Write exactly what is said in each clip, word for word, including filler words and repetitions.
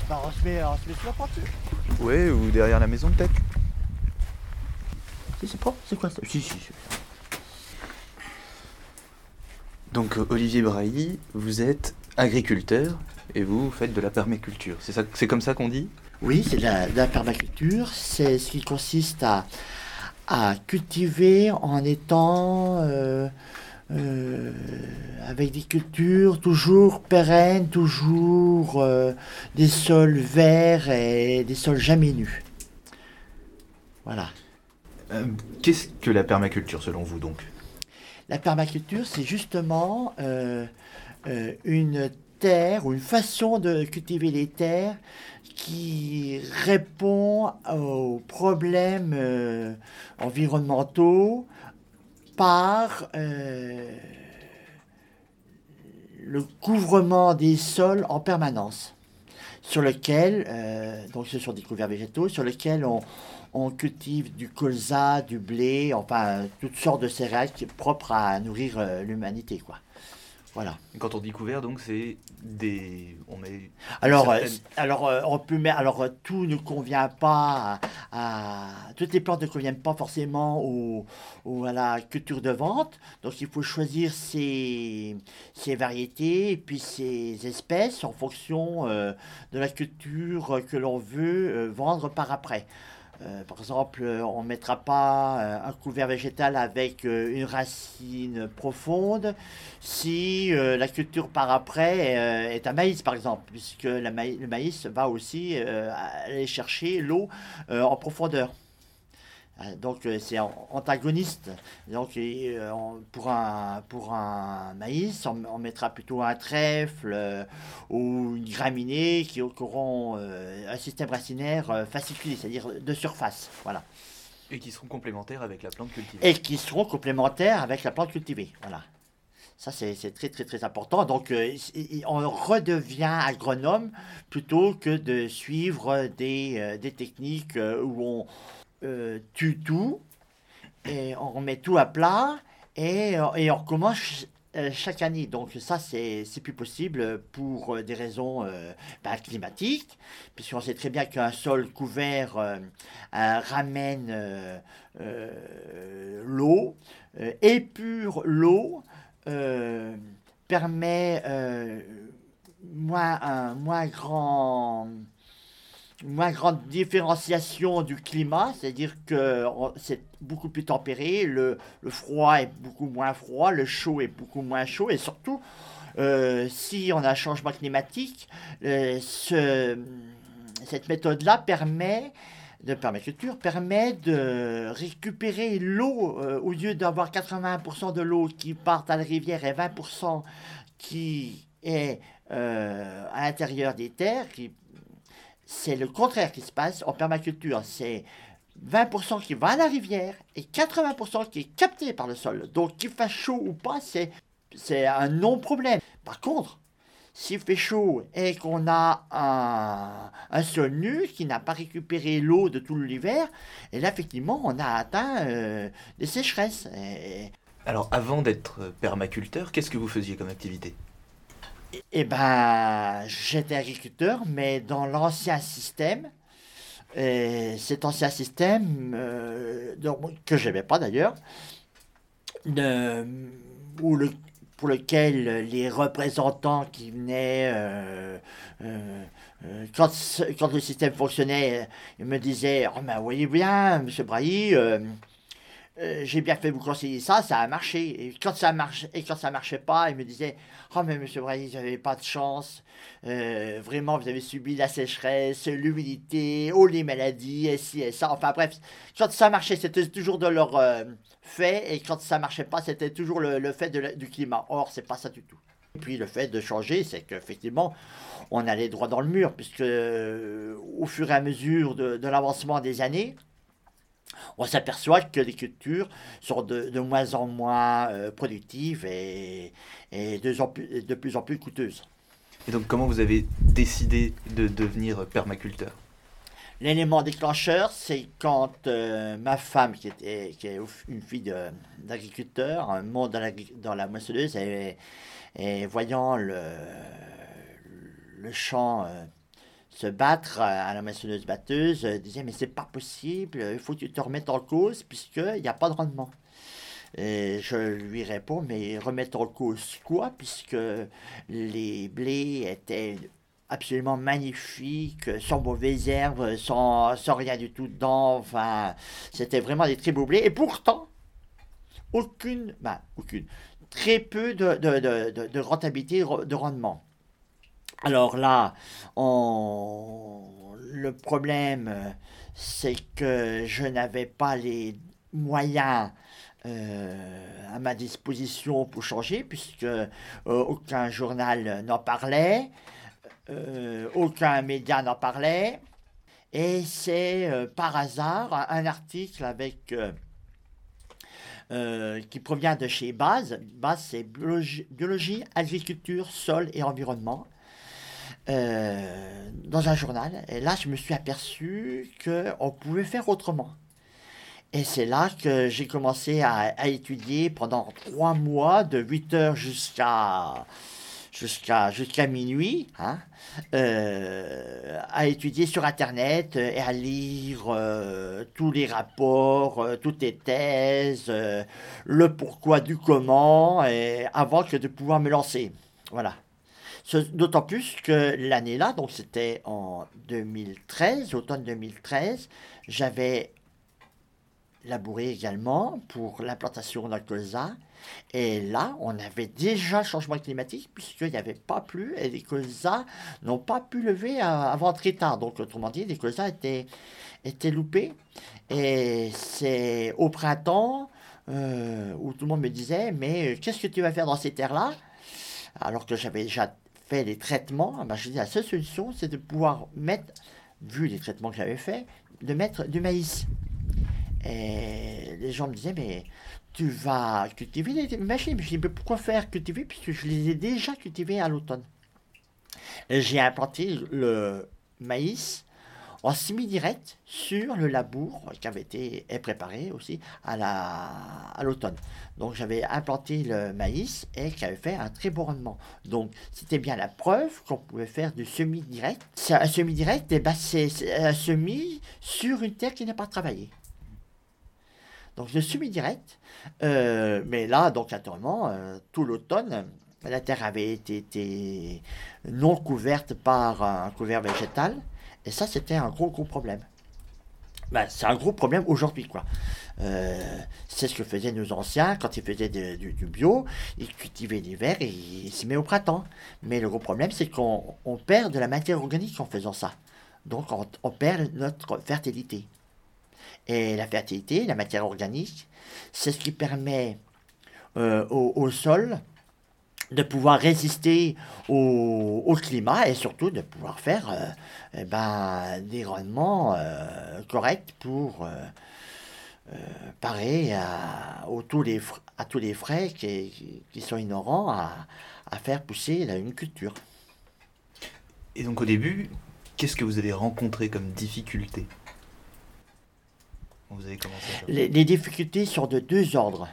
Bah, on se met, on se met sur la porte. Ouais, ou derrière la maison peut-être. Si, c'est propre, c'est quoi ça? Si, si, si. Donc euh, Olivier Brailly, vous êtes agriculteur et vous faites de la permaculture. C'est ça, c'est comme ça qu'on dit? Oui, c'est de la, de la permaculture. C'est ce qui consiste à, à cultiver en étant euh, euh, avec des cultures toujours pérennes, toujours euh, des sols verts et des sols jamais nus. Voilà. Euh, Qu'est-ce que la permaculture selon vous donc? La permaculture, c'est justement euh, euh, une terre ou une façon de cultiver les terres qui répond aux problèmes euh, environnementaux par euh, le couvrement des sols en permanence, sur lequel, euh, donc ce sont des couverts végétaux, sur lesquels on, on cultive du colza, du blé, enfin toutes sortes de céréales qui- propres à nourrir euh, l'humanité, quoi. Voilà. Quand on dit couvert, donc c'est des... On met Alors, euh, certaines... alors euh, on peut mettre, alors euh, tout ne convient pas à, à- toutes les plantes ne conviennent pas forcément au, au- à la culture de vente. Donc, il faut choisir ses, ses variétés et puis ses espèces en fonction euh, de la culture que l'on veut euh, vendre par après. Euh, par exemple, euh, on ne mettra pas euh, un couvert végétal avec euh, une racine profonde si euh, la culture par après euh, est un maïs, par exemple, puisque la maï- le maïs va aussi euh, aller chercher l'eau euh, en profondeur. Euh, Donc euh, c'est an- antagoniste. Donc euh, on- pour un, pour un maïs, on, on mettra plutôt un trèfle euh, ou une graminée qui, qui auront euh, un système racinaire euh, fasciculé, c'est-à-dire de surface. Voilà. Et qui seront complémentaires avec la plante cultivée. Et qui seront complémentaires avec la plante cultivée. Voilà. Ça, c'est c'est très, très, très important. Donc, euh, i- i- on redevient agronome plutôt que de suivre des, euh, des techniques euh, où on euh, tue tout et on remet tout à plat et, euh, et on recommence ch- euh, chaque année. Donc ça, c'est c'est plus possible pour euh, des raisons euh, bah, climatiques, puisqu'on sait très bien qu'un sol couvert euh, euh, ramène euh, euh, l'eau, euh, épure l'eau, euh, permet euh, moins, un moins grand moins grande différenciation du climat, c'est-à-dire que on- c'est beaucoup plus tempéré, le, le froid est beaucoup moins froid, le chaud est beaucoup moins chaud, et surtout, euh, si on a un changement climatique, euh, ce- cette méthode-là permet de permaculture permet de récupérer l'eau euh, au lieu d'avoir quatre-vingts pour cent de l'eau qui part à la rivière et vingt pour cent qui est euh, à l'intérieur des terres, qui c'est le contraire qui se passe en permaculture. C'est vingt pour cent qui va à la rivière et quatre-vingts pour cent qui est capté par le sol. Donc qu'il fasse chaud ou pas, c'est, c'est un non-problème. Par contre, s'il fait chaud et qu'on a un, un sol nu qui n'a pas récupéré l'eau de tout l'hiver, et là effectivement on a atteint euh, des sécheresses. Et, Alors avant d'être permaculteur, qu'est-ce que vous faisiez comme activité? et ben j'étais agriculteur, mais dans l'ancien système, et cet ancien système, euh, donc, que je n'aimais pas d'ailleurs, de- où le- pour lequel les représentants qui venaient, euh, euh, euh, quand, ce- quand le système fonctionnait, euh, ils me disaient: oh, ben, voyez bien, monsieur Brailly, euh, euh, j'ai bien fait vous conseiller ça, ça a marché. Et quand ça marche, et quand ça marchait pas, il me disait: oh mais monsieur Brailly, vous n'avez pas de chance. Euh, vraiment, vous avez subi la sécheresse, l'humidité, oh les maladies, et ci et ça. Enfin bref, quand ça marchait, c'était toujours de leur euh, fait, et quand ça marchait pas, c'était toujours le, le fait de la- du climat. Or, c'est pas ça du tout. Et puis le fait de changer, c'est qu'effectivement, on allait droit dans le mur, puisque euh, au fur et à mesure de, de l'avancement des années, on s'aperçoit que les cultures sont de, de moins en moins euh, productives et, et de, en plus- de plus en plus coûteuses. Et donc comment vous avez décidé de devenir permaculteur? L'élément déclencheur, c'est quand euh, ma femme, qui, était, qui est une fille de- d'agriculteur, monte dans la, dans la moissonneuse et, et voyant le, le champ euh, se battre à la moissonneuse-batteuse, euh, disait mais c'est pas possible, il faut que tu te remettes en cause puisqu'il n'y a pas de rendement. Et je lui réponds, mais remettre en cause quoi, puisque les blés étaient absolument magnifiques, sans mauvaises herbes, sans, sans rien du tout dedans, enfin, c'était vraiment des très beaux blés. Et pourtant, aucune, ben, aucune, très peu de, de, de, de, de rentabilité, de rendement. Alors là, on... le problème, c'est que je n'avais pas les moyens euh, à ma disposition pour changer, puisque euh, aucun journal n'en parlait, euh, aucun média n'en parlait, et c'est euh, par hasard un, un article avec euh, euh, qui provient de chez Base. Base, c'est biologie, biologie, agriculture, sol et environnement. Euh, dans un journal, et là je me suis aperçu qu'on pouvait faire autrement. Et c'est là que j'ai commencé à, à étudier pendant trois mois, de huit heures jusqu'à jusqu'à jusqu'à minuit, hein, euh, à étudier sur Internet et à lire euh, tous les rapports, euh, toutes les thèses, euh, le pourquoi du comment, et avant que de pouvoir me lancer. Voilà. D'autant plus que l'année-là, donc c'était en deux mille treize, automne deux mille treize, j'avais labouré également pour l'implantation d'un colza. Et là, on avait déjà le changement climatique puisqu'il n'y avait pas plu et les colzas n'ont pas pu lever avant très tard. Donc, autrement dit, les colzas étaient, étaient loupés. Et c'est au printemps euh, où tout le monde me disait, mais qu'est-ce que tu vas faire dans ces terres-là? Alors que j'avais déjà fait les traitements, ben je dis la seule solution, c'est de pouvoir mettre, vu les traitements que j'avais fait, de mettre du maïs. Et les gens me disaient, mais tu vas cultiver les machines. Je dis, mais pourquoi faire cultiver puisque je les ai déjà cultivés à l'automne. Et j'ai implanté le maïs en semi-direct sur le labour qui avait été préparé aussi à la, à l'automne. Donc j'avais implanté le maïs et qui avait fait un très bon rendement. Donc c'était bien la preuve qu'on pouvait faire du semi-direct. C'est un semi-direct, et ben c'est, c'est un semi sur une terre qui n'est pas travaillée. Donc le semi-direct, euh, mais là, donc naturellement, euh, tout l'automne, la terre avait été, été non couverte par un couvert végétal. Et ça, c'était un gros, gros problème. Ben, c'est un gros problème aujourd'hui, quoi. Euh, c'est ce que faisaient nos anciens quand ils faisaient de, du, du bio. Ils cultivaient l'hiver et ils s'y mettent au printemps. Mais le gros problème, c'est qu'on on perd de la matière organique en faisant ça. Donc, on, on perd notre fertilité. Et la fertilité, la matière organique, c'est ce qui permet euh, au, au sol de pouvoir résister au, au climat et surtout de pouvoir faire euh, eh ben, des rendements euh, corrects pour euh, euh, parer à, au, tous les, à tous les frais qui, qui, qui sont inhérents à, à faire pousser là, une culture. Et donc au début, qu'est-ce que vous avez rencontré comme difficulté? Vous avez commencé à... les, les difficultés sont de deux ordres.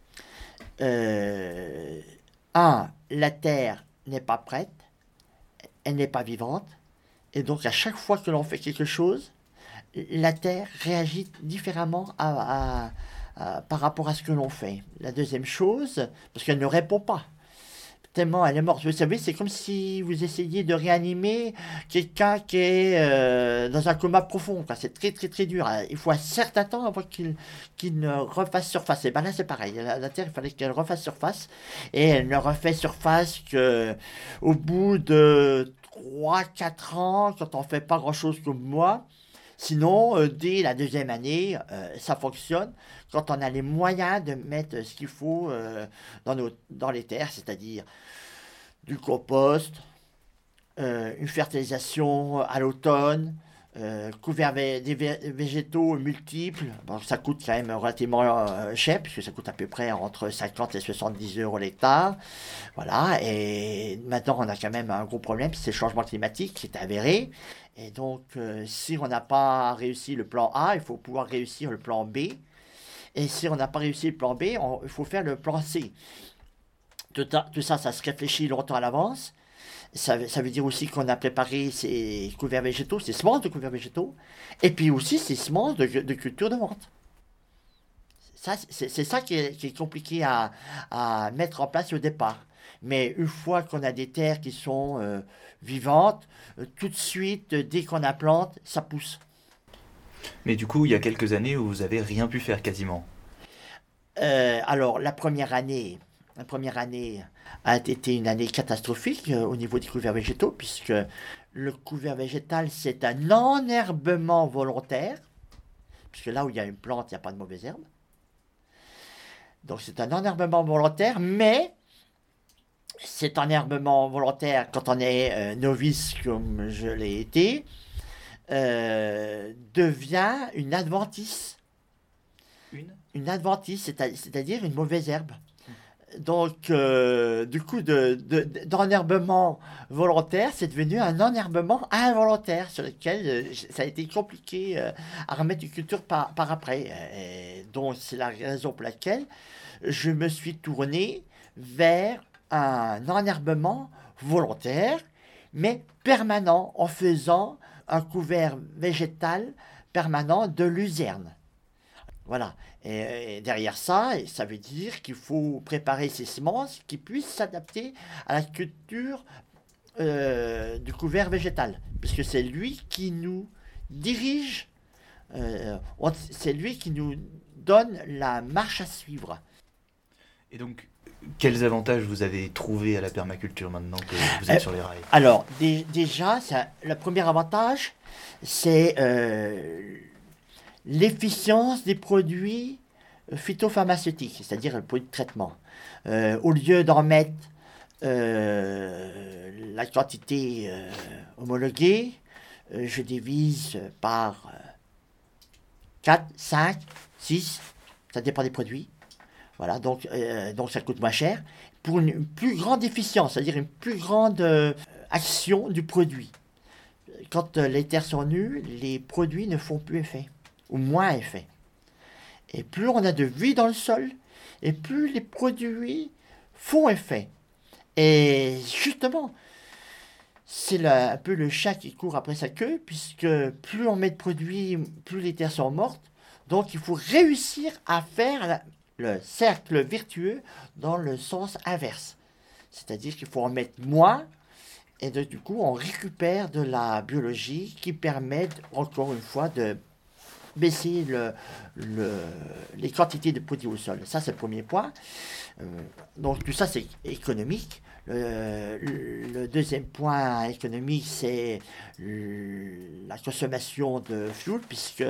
Euh, un, la Terre n'est pas prête, elle n'est pas vivante, et donc à chaque fois que l'on fait quelque chose, la Terre réagit différemment à, à, à, par rapport à ce que l'on fait. La deuxième chose, parce qu'elle ne répond pas. Tellement elle est morte. Vous savez, c'est comme si vous essayiez de réanimer quelqu'un qui est euh, dans un coma profond. Quoi. C'est très très très dur. Il faut un certain temps avant qu'il, qu'il ne refasse surface. Et bien là, c'est pareil. La, la Terre, il fallait qu'elle refasse surface. Et elle ne refait surface qu'au bout de trois quatre ans, quand on ne fait pas grand-chose comme moi. Sinon, euh, dès la deuxième année, euh, ça fonctionne quand on a les moyens de mettre ce qu'il faut euh, dans, nos, dans les terres, c'est-à-dire du compost, euh, une fertilisation à l'automne, euh, couvert vé- des vé- végétaux multiples. Bon, ça coûte quand même relativement euh, cher, puisque ça coûte à peu près entre cinquante et soixante-dix euros l'hectare. Voilà, et maintenant on a quand même un gros problème, c'est le changement climatique qui est avéré. Et donc, euh, si on n'a pas réussi le plan A, il faut pouvoir réussir le plan B. Et si on n'a pas réussi le plan B, on- il faut faire le plan C. Tout, a- tout ça, ça se réfléchit longtemps à l'avance. Ça, ça veut dire aussi qu'on a préparé ces couverts végétaux, ces semences de couverts végétaux, et puis aussi ces semences de, de culture de menthe. Ça, c'est, c'est ça qui est, qui est compliqué à, à mettre en place au départ. Mais une fois qu'on a des terres qui sont euh, vivantes, euh, tout de suite, euh, dès qu'on la plante, ça pousse. Mais du coup, il y a quelques années où vous avez rien pu faire quasiment. Euh, alors, la première année, la première année a été une année catastrophique euh, au niveau des couverts végétaux, puisque le couvert végétal, c'est un enherbement volontaire, puisque là où il y a une plante, il n'y a pas de mauvaises herbes. Donc, c'est un enherbement volontaire, mais cet enherbement volontaire, quand on est euh, novice comme je l'ai été, euh, devient une adventice. Une Une adventice, c'est-à- c'est-à-dire une mauvaise herbe. Donc, euh, du coup, de, de- d'enherbement volontaire, c'est devenu un enherbement involontaire sur lequel euh, ça a été compliqué euh, à remettre une culture par, par après. Et donc, c'est la raison pour laquelle je me suis tourné vers un enherbement volontaire, mais permanent, en faisant un couvert végétal permanent de luzerne. Voilà. Et, et derrière ça, ça veut dire qu'il faut préparer ces semences qui puissent s'adapter à la culture euh, du couvert végétal, puisque c'est lui qui nous dirige, euh, on- c'est lui qui nous donne la marche à suivre. Et donc, quels avantages vous avez trouvés à la permaculture maintenant que vous Euh, êtes sur les rails? alors, dé- déjà, ça, le premier avantage, c'est euh, l'efficience des produits phytopharmaceutiques, c'est-à-dire le produit de traitement. Euh, au lieu d'en mettre euh, la quantité euh, homologuée, euh, je divise par euh, quatre, cinq, six, ça dépend des produits. Voilà, donc, euh, donc ça coûte moins cher. Pour une plus grande efficience, c'est-à-dire une plus grande euh, action du produit. Quand euh, les terres sont nues, les produits ne font plus effet, ou moins effet. Et plus on a de vie dans le sol, et plus les produits font effet. Et justement, c'est la- un peu le chat qui court après sa queue, puisque plus on met de produits, plus les terres sont mortes. Donc il faut réussir à faire la- le cercle vertueux dans le sens inverse. C'est-à-dire qu'il faut en mettre moins, et de- du coup on récupère de la biologie qui permet, encore une fois, de baisser le, le- les quantités de produits au sol. Ça, c'est le premier point. Euh, donc, tout ça, c'est économique. Le, le deuxième point économique, c'est le- la consommation de fuel, puisque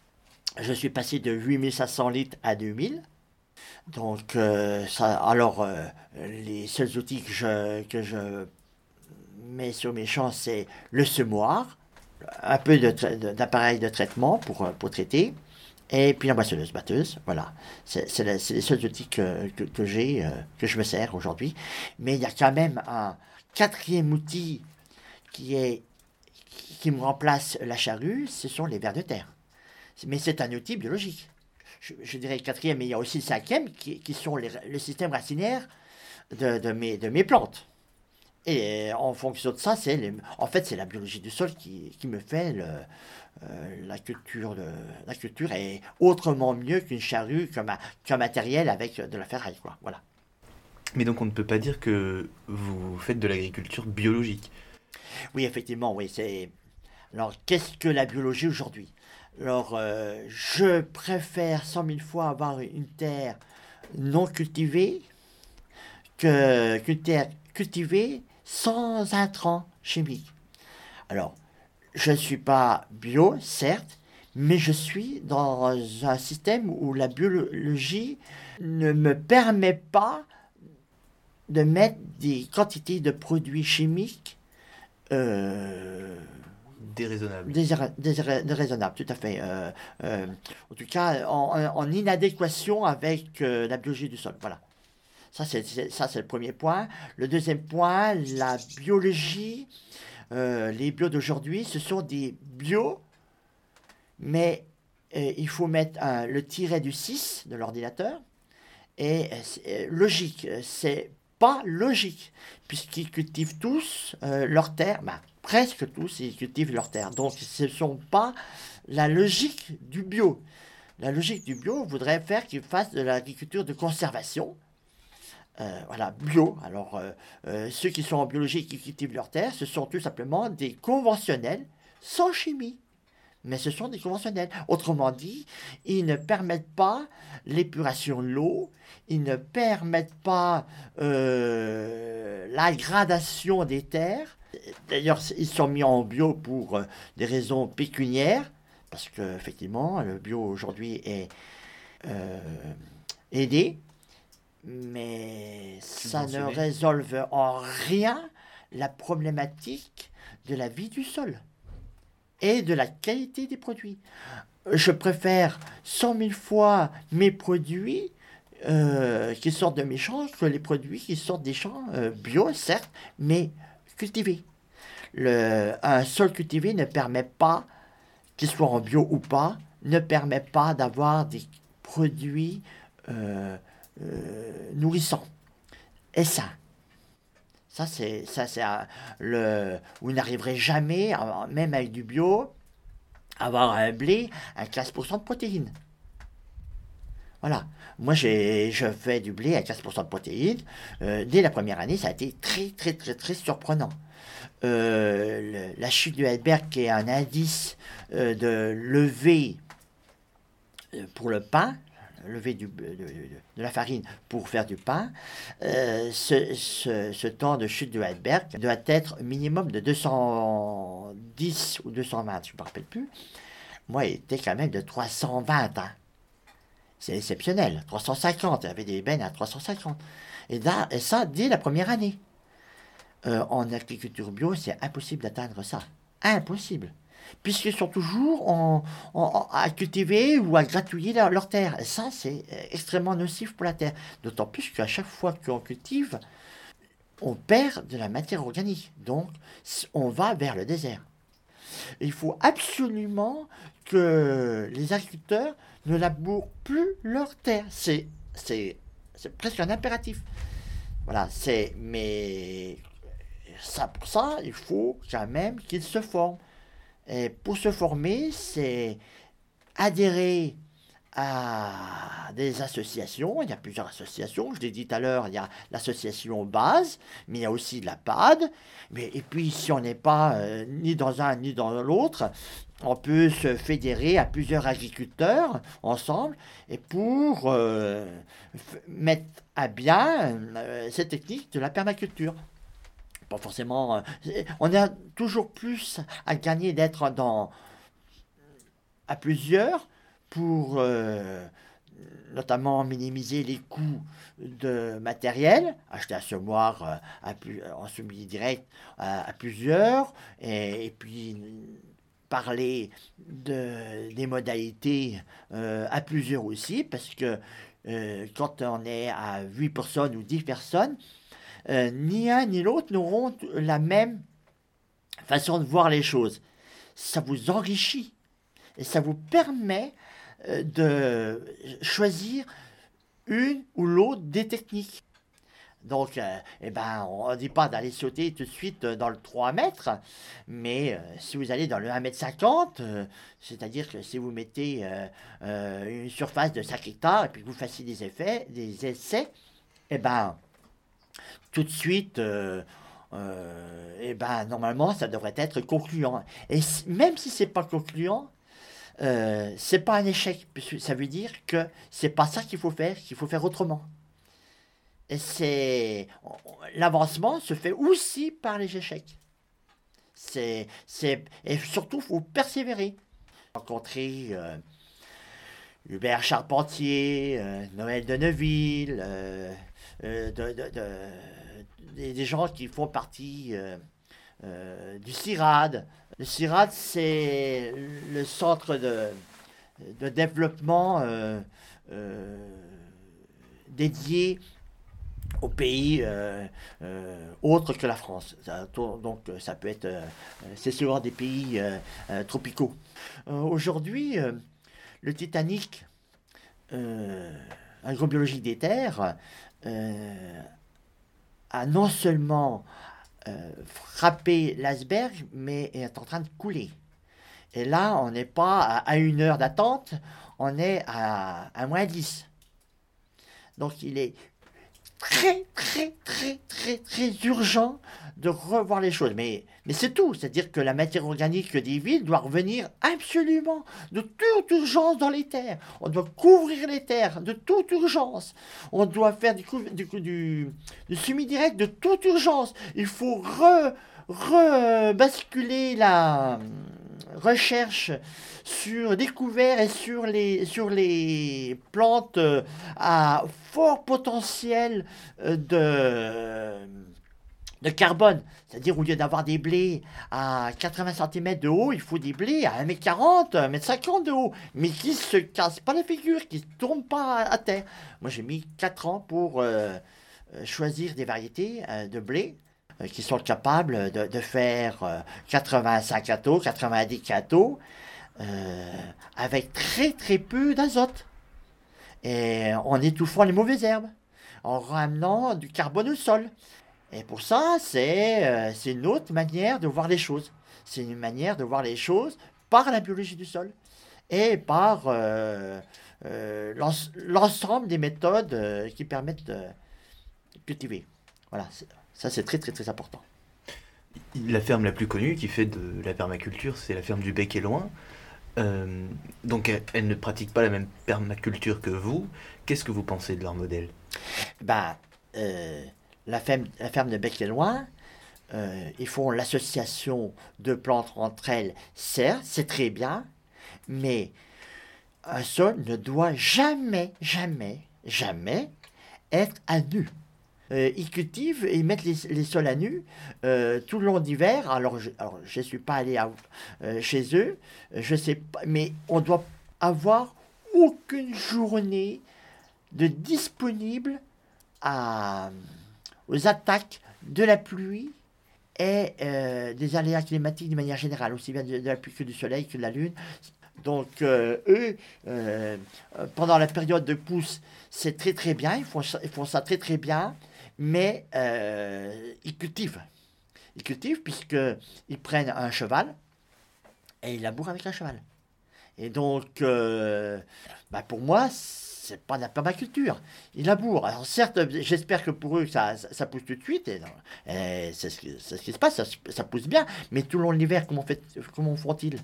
je suis passé de huit mille cinq cents litres à deux mille. Donc, euh, ça, alors, euh, les seuls outils que je, que je mets sur mes champs, c'est le semoir, un peu de tra- de- d'appareil de traitement pour, euh, pour traiter, et puis la moissonneuse-batteuse. Voilà, c'est c'est la- c'est les seuls outils que, que, que j'ai, euh, que je me sers aujourd'hui. Mais il y a quand même un quatrième outil qui est qui me remplace la charrue, ce sont les vers de terre. Mais c'est un outil biologique. Je, je dirais le quatrième, mais il y a aussi le cinquième qui, qui sont les, le système racinaire de, de, mes, de mes plantes. Et en fonction de ça, c'est les- en fait c'est la biologie du sol qui, qui me fait le, euh, la culture de, la culture est autrement mieux qu'une charrue comme un, qu'un matériel avec de la ferraille, quoi. Voilà. Mais donc, on ne peut pas dire que vous faites de l'agriculture biologique. Oui, effectivement, oui. C'est alors qu'est-ce que la biologie aujourd'hui? Alors euh, je préfère cent mille fois avoir une terre non cultivée que qu'une terre cultivée sans intrants chimiques. Alors je ne suis pas bio, certes, mais je suis dans un système où la biologie ne me permet pas de mettre des quantités de produits chimiques euh, Déraisonnable. déra- déra- déraisonnables, tout à fait. Euh, euh, en tout cas, en, en inadéquation avec euh, la biologie du sol. Voilà. Ça, c'est c'est- ça, c'est le premier point. Le deuxième point, la biologie, euh, les bios d'aujourd'hui, ce sont des bios, mais euh, il faut mettre un- le tiret du six de l'ordinateur. Et euh, c'est, euh, logique, euh, c'est pas logique, puisqu'ils cultivent tous euh, leur terre, bah, presque tous, ils cultivent leur terre. Donc, ce ne sont pas la logique du bio. La logique du bio voudrait faire qu'ils fassent de l'agriculture de conservation. Euh, voilà, bio. Alors, euh, euh, ceux qui sont en biologie et qui cultivent leur terre, ce sont tout simplement des conventionnels sans chimie. Mais ce sont des conventionnels. Autrement dit, ils ne permettent pas l'épuration de l'eau, ils ne permettent pas euh, la gradation des terres. D'ailleurs, ils sont mis en bio pour euh, des raisons pécuniaires, parce qu'effectivement, le bio aujourd'hui est euh, aidé, mais ça ne résolve en rien la problématique de la vie du sol et de la qualité des produits. Je préfère cent mille fois mes produits euh, qui sortent de mes champs que les produits qui sortent des champs euh, bio, certes, mais cultivés. Le, un sol cultivé ne permet pas, qu'il soit en bio ou pas, ne permet pas d'avoir des produits euh, euh, nourrissants et sains. Ça, c'est, ça, c'est euh, le. Vous n'arriverez jamais, même avec du bio, à avoir un blé à quinze pour cent de protéines. Voilà. Moi, j'ai, je fais du blé à quinze pour cent de protéines. Euh, dès la première année, ça a été très, très, très, très surprenant. Euh, le, la chute de Heidelberg, qui est un indice euh, de levée euh, pour le pain, lever du, de, de, de la farine pour faire du pain, euh, ce, ce, ce temps de chute de Heidelberg doit être minimum de deux cent dix ou deux cent vingt, je ne me rappelle plus. Moi, il était quand même de trois cent vingt. Hein. C'est exceptionnel. trois cent cinquante, il y avait des bennes à trois cent cinquante. Et, là, et ça, dès la première année. Euh, en agriculture bio, c'est impossible d'atteindre ça. Impossible. Puisqu'ils sont toujours en, en, à cultiver ou à gratouiller leur, leur terre. Et ça, c'est extrêmement nocif pour la terre. D'autant plus qu'à chaque fois qu'on cultive, on perd de la matière organique. Donc, on va vers le désert. Il faut absolument que les agriculteurs ne labourent plus leur terre. C'est, c'est, c'est presque un impératif. Voilà, c'est... Mais ça, pour ça, il faut quand même qu'ils se forment. Et pour se former, c'est adhérer à des associations. Il y a plusieurs associations. Je l'ai dit tout à l'heure, il y a l'association base, mais il y a aussi la P A D. Mais, et puis, si on n'est pas euh, ni dans un ni dans l'autre, on peut se fédérer à plusieurs agriculteurs ensemble et pour euh, f- mettre à bien euh, cette technique de la permaculture. Pas forcément. euh, on a toujours plus à gagner d'être dans à plusieurs pour euh, notamment minimiser les coûts de matériel, acheter un semoir euh, à plus, en semi-direct à, à plusieurs, et, et puis parler de, des modalités euh, à plusieurs aussi, parce que euh, quand on est à huit personnes ou dix personnes, euh, ni un ni l'autre n'auront la même façon de voir les choses. Ça vous enrichit et ça vous permet euh, de choisir une ou l'autre des techniques. Donc, euh, eh ben, on ne dit pas d'aller sauter tout de suite dans le trois mètres, mais euh, si vous allez dans le un mètre cinquante, euh, c'est-à-dire que si vous mettez euh, euh, une surface de cinq hectares et puis que vous fassiez des effets, des essais, eh ben, tout de suite, euh, euh, eh ben, normalement, ça devrait être concluant. Et si- même si c'est pas concluant, euh, c'est pas un échec, puisque ça veut dire que c'est pas ça qu'il faut faire, qu'il faut faire autrement. Et c'est l'avancement se fait aussi par les échecs. C'est, c'est, et surtout, il faut persévérer. Rencontrer euh, Hubert Charpentier, euh, Noël de Neuville, euh, euh, de, de, de- des, des gens qui font partie euh, euh, du CIRAD. Le CIRAD, c'est le centre de, de développement euh, euh, dédié aux pays euh, euh, autres que la France. Ça, donc ça peut être, euh, c'est souvent des pays euh, euh, tropicaux. Euh, aujourd'hui, euh, le Titanic, euh, agrobiologie des terres, euh, a non seulement euh, frappé l'iceberg, mais est en train de couler. Et là, on n'est pas à, à une heure d'attente, on est à, à moins dix. Donc il est très, très, très, très, très urgent de revoir les choses. Mais, mais c'est tout. C'est-à-dire que la matière organique des villes doit revenir absolument de toute urgence dans les terres. On doit couvrir les terres de toute urgence. On doit faire du, du, du, du semi-direct de toute urgence. Il faut re, re basculer la recherche sur des couverts et sur les, sur les plantes à fort potentiel de, de carbone. C'est-à-dire, au lieu d'avoir des blés à quatre-vingts centimètres de haut, il faut des blés à un mètre quarante, un mètre cinquante de haut, mais qui ne se cassent pas la figure, qui ne tombent pas à, à terre. Moi, j'ai mis quatre ans pour euh, choisir des variétés euh, de blé qui sont capables de, de faire euh, quatre-vingt-cinq cathos, quatre-vingt-dix cathos, euh, avec très très peu d'azote. Et en étouffant les mauvaises herbes, en ramenant du carbone au sol. Et pour ça, c'est euh, c'est une autre manière de voir les choses. C'est une manière de voir les choses par la biologie du sol et par euh, euh, l'ens- l'ensemble des méthodes euh, qui permettent de cultiver. Voilà, c'est- ça c'est très très très important. La ferme la plus connue qui fait de la permaculture, c'est la ferme du Bec et Loin. Euh, donc elle, elle ne pratique pas la même permaculture que vous. Qu'est-ce que vous pensez de leur modèle? Ben, euh, la ferme, la ferme de Bec et Loin, euh, ils font l'association de plantes entre elles, certes, c'est très bien, mais un sol ne doit jamais, jamais, jamais être à nu. Euh, ils cultivent et ils mettent les, les sols à nu euh, tout le long d'hiver. Alors, je ne suis pas allé à- euh, chez eux, je sais pas, mais on doit avoir aucune journée de disponible à, aux attaques de la pluie et euh, des aléas climatiques de manière générale, aussi bien de, de la pluie que du soleil, que de la lune. Donc, euh, eux, euh, pendant la période de pousse, c'est très très bien, ils font, ça- ils font ça très très bien, mais euh, ils cultivent. Ils cultivent puisqu'ils prennent un cheval et ils labourent avec un cheval. Et donc, euh, bah, pour moi, c'est pas de la permaculture. Ils labourent. Alors certes, j'espère que pour eux, ça, ça, ça pousse tout de suite. Et, et c'est ce, qui c'est ce qui se passe, ça, ça pousse bien. Mais tout le long de l'hiver, comment, fait, comment font-ils?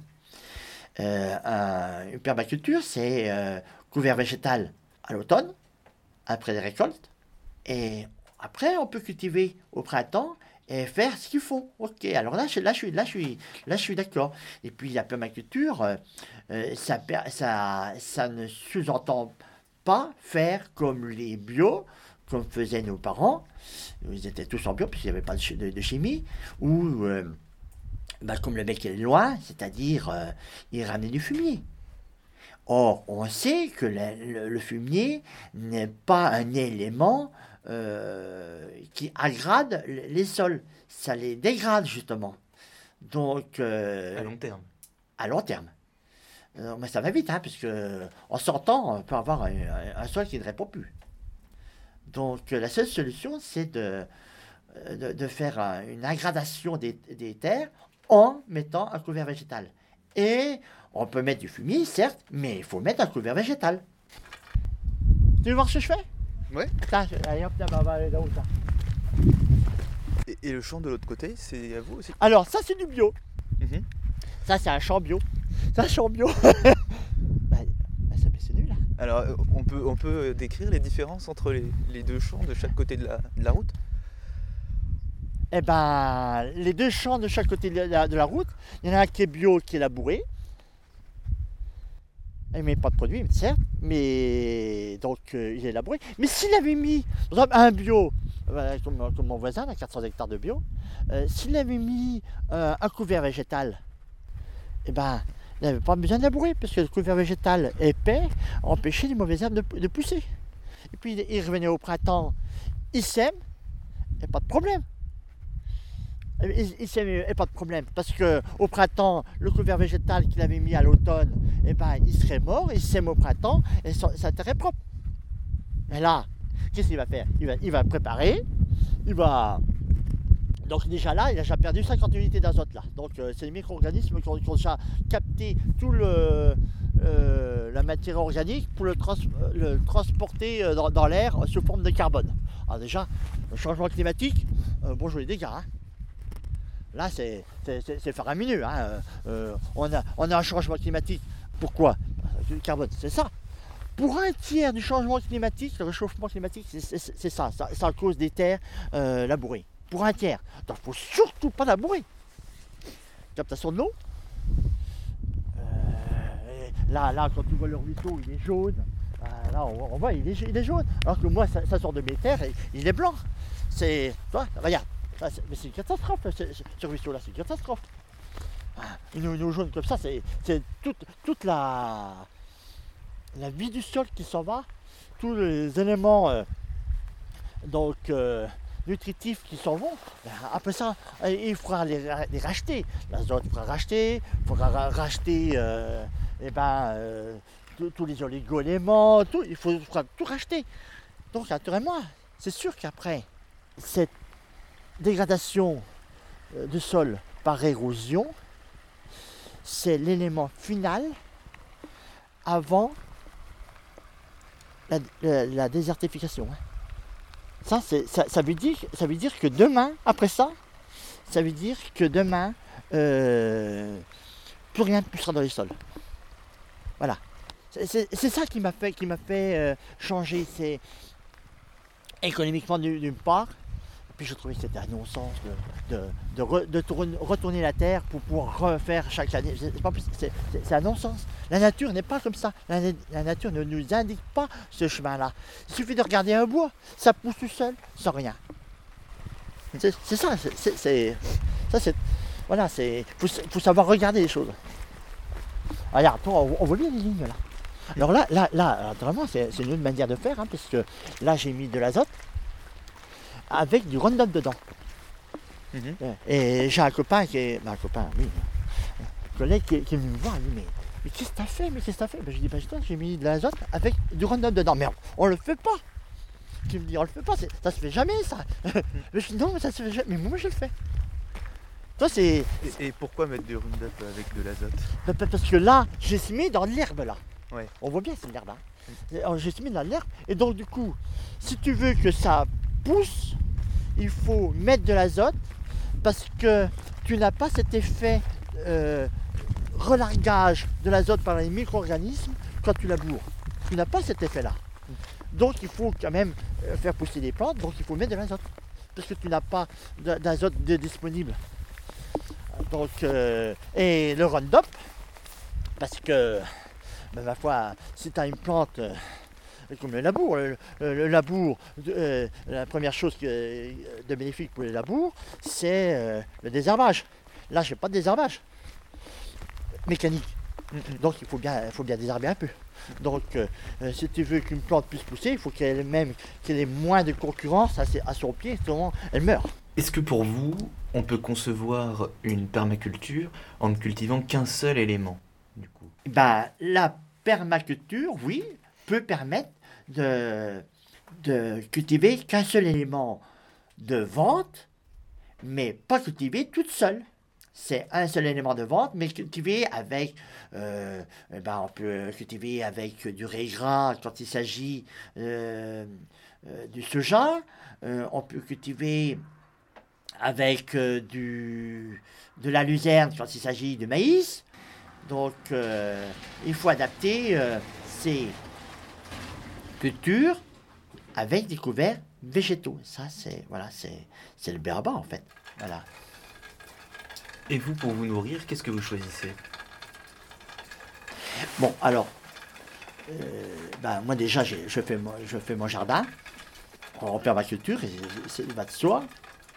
Euh, un- Une permaculture, c'est euh, couvert végétal à l'automne, après les récoltes. Et après, on peut cultiver au printemps et faire ce qu'il faut. Ok, alors là, je, là, je suis, là, je suis, là, je suis d'accord. Et puis, la permaculture, euh, euh, ça, per- ça, ça ne sous-entend pas faire comme les bio, comme faisaient nos parents. Ils étaient tous en bio, puisqu'il n'y avait pas de, chi- de- de chimie. Ou euh, bah, comme le bec est loin, c'est-à-dire, euh, ils ramenaient du fumier. Or, on sait que le, le- le fumier n'est pas un élément euh, qui aggrade l- les sols. Ça les dégrade, justement. Donc, À euh, long terme. à long terme. Euh, mais ça va vite, hein, puisque en sortant, on peut avoir un, un- un sol qui ne répond plus. Donc, euh, la seule solution, c'est de, euh, de, de faire un- une aggradation des, des terres en mettant un couvert végétal. Et on peut mettre du fumier, certes, mais il faut mettre un couvert végétal. Tu veux voir ce que je fais? Ouais. Attends, je- allez hop, là, bah, on va aller là-haut, là. Et, et le champ de l'autre côté, c'est à vous aussi? Alors, ça, c'est du bio. Mhm. Ça, c'est un champ bio. C'est un champ bio. bah, bah, ça, c'est nul, là. Alors, euh, on peut, on peut décrire les différences entre les, les deux champs de chaque côté de la, de la route? Eh ben, les deux champs de chaque côté de la, de la route, il y en a un qui est bio, qui est labouré. Il met pas de produit, certes, mais donc euh, il est labouré. Mais s'il avait mis, par exemple, un bio, euh, comme, comme mon voisin, a quatre cents hectares de bio, euh, s'il avait mis euh, un couvert végétal, eh ben, il n'avait pas besoin de labourer, parce que le couvert végétal épais empêchait les mauvaises herbes de, de pousser. Et puis il revenait au printemps, il sème, et pas de problème. Il, il sème, et pas de problème, parce que au printemps, le couvert végétal qu'il avait mis à l'automne, eh ben, il serait mort, il sème au printemps, et sa, sa terre est propre. Mais là, qu'est-ce qu'il va faire? il va, il va préparer, il va... Donc déjà là, il a déjà perdu cinquante unités d'azote là. Donc euh, c'est les micro-organismes qui ont, qui ont déjà capté tout le, euh, la matière organique pour le, trans, le transporter dans, dans l'air sous forme de carbone. Alors déjà, le changement climatique, euh, bonjour les dégâts. Hein. Là c'est faramineux. Hein. Euh, on, a, on a un changement climatique. Pourquoi? Le carbone, c'est ça. Pour un tiers du changement climatique, le réchauffement climatique, c'est ça. Ça, ça cause des terres euh, labourées. Pour un tiers. Donc il ne faut surtout pas labourer. Captation de l'eau. Euh, là, là, quand tu vois le ruisseau, il est jaune. Euh, là, on, on voit, il est, il est jaune. Alors que moi, ça, ça sort de mes terres et il est blanc. C'est. Toi, regarde. Ça, mais c'est une catastrophe, ce, ce ruisseau-là, c'est une catastrophe. Une, une eau jaune comme ça, c'est toute, toute la, la vie du sol qui s'en va. Tous les éléments. Euh, donc. Euh, nutritifs qui s'en vont, après ça, il faudra les, les racheter. L'azote, il faudra racheter, il faudra racheter euh, eh ben, euh, tous les oligo-éléments, tout, il faudra tout racheter. Donc, naturellement, c'est sûr qu'après cette dégradation du sol par érosion, c'est l'élément final avant la, la, la désertification. Ça, ça, ça, veut dire, ça veut dire que demain, après ça, ça veut dire que demain, euh, plus rien ne poussera dans les sols. Voilà. C'est ça qui m'a fait, qui m'a fait euh, changer. C'est économiquement d'une part, puis je trouvais que c'était un non-sens de, de, de, re, de tourner, retourner la terre pour pouvoir refaire chaque année. C'est un non-sens. La nature n'est pas comme ça. La, la nature ne nous indique pas ce chemin-là. Il suffit de regarder un bois, ça pousse tout seul, sans rien. C'est ça. C'est ça. C'est voilà. C'est faut, faut savoir regarder les choses. Regarde, toi, on, on voit bien les lignes là. Alors là, là, là, vraiment, c'est une autre manière de faire, hein, parce que là, j'ai mis de l'azote avec du Roundup dedans. Mm-hmm. Et j'ai un copain qui est. Ben, un copain, oui. Un collègue qui, qui est venu me voir, il me dit mais, mais qu'est-ce que t'as fait? Mais qu'est-ce que t'as fait? Ben, je dis ben, j'ai mis de l'azote avec du Roundup dedans. Mais on, on le fait pas. Tu me dis on le fait pas, ça se fait jamais ça. Je dis non mais ça se fait jamais. Mais moi je le fais. Toi c'est. Et, et pourquoi mettre du Roundup avec de l'azote? Ben, parce que là, j'ai semé dans l'herbe là. Ouais. On voit bien c'est de l'herbe. Hein. J'ai semé dans l'herbe. Et donc du coup, si tu veux que ça pousse, il faut mettre de l'azote parce que tu n'as pas cet effet euh, relargage de l'azote par les micro-organismes quand tu laboures. Tu n'as pas cet effet-là. Donc il faut quand même faire pousser les plantes, donc il faut mettre de l'azote parce que tu n'as pas d'azote disponible. Donc, euh, et le Roundup, parce que, ben, ma foi, si tu as une plante euh, comme le labour, le, le labour, euh, la première chose que, de bénéfique pour les labours, c'est euh, le désherbage. Là, je n'ai pas de désherbage mécanique. Donc, il faut bien, il faut bien désherber un peu. Donc, euh, si tu veux qu'une plante puisse pousser, il faut qu'elle ait même qu'elle ait moins de concurrence à, ses, à son pied, sinon elle meurt. Est-ce que pour vous, on peut concevoir une permaculture en ne cultivant qu'un seul élément, du coup? Ben, la permaculture, oui, peut permettre de, de cultiver qu'un seul élément de vente, mais pas cultiver toute seule. C'est un seul élément de vente, mais cultivé avec, euh, ben on peut cultiver avec du riz gras quand il s'agit euh, euh, du soja, euh, on peut cultiver avec euh, du, de la luzerne quand il s'agit de maïs. Donc euh, il faut adapter euh, ces cultures avec des couverts végétaux. Ça c'est voilà, c'est le béaba en fait. Voilà. Et vous, pour vous nourrir, qu'est-ce que vous choisissez? Bon, alors, euh, ben, moi déjà, je fais, mon, je fais mon jardin en permaculture, c'est va de soi.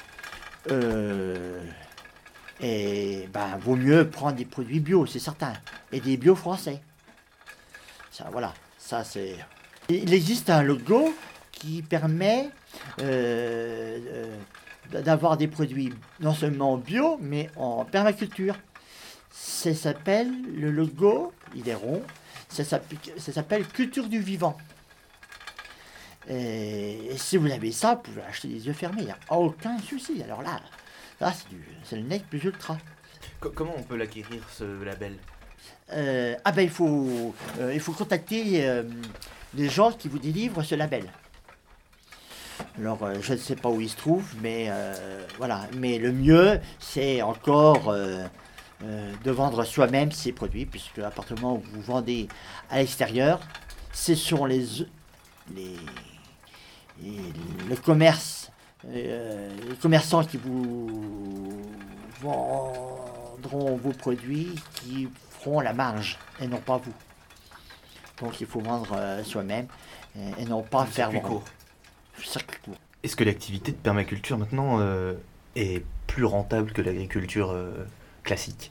Euh, et ben, vaut mieux prendre des produits bio, c'est certain, et des bio français. Ça, voilà, ça c'est. Il existe un logo qui permet euh, euh, d'avoir des produits non seulement bio, mais en permaculture. Ça s'appelle, le logo, il est rond, ça s'appelle Culture du vivant. Et, et si vous avez ça, vous pouvez acheter les yeux fermés, il n'y a aucun souci. Alors là, là c'est, du, c'est le nec plus ultra. Co- comment on peut l'acquérir, ce label? Euh, ah ben il faut, euh, il faut contacter euh, les gens qui vous délivrent ce label. Alors euh, je ne sais pas où il se trouve, mais euh, voilà. Mais le mieux, c'est encore euh, euh, de vendre soi-même ses produits, puisque à partir du moment où vous vendez à l'extérieur, ce sont les, les, les le commerce, euh, les commerçants qui vous vendront vos produits, qui feront la marge et non pas vous. Donc il faut vendre euh, soi-même et, et non pas Un faire circuit vendre. court. Circuit court. Est-ce que l'activité de permaculture maintenant euh, est plus rentable que l'agriculture euh, classique?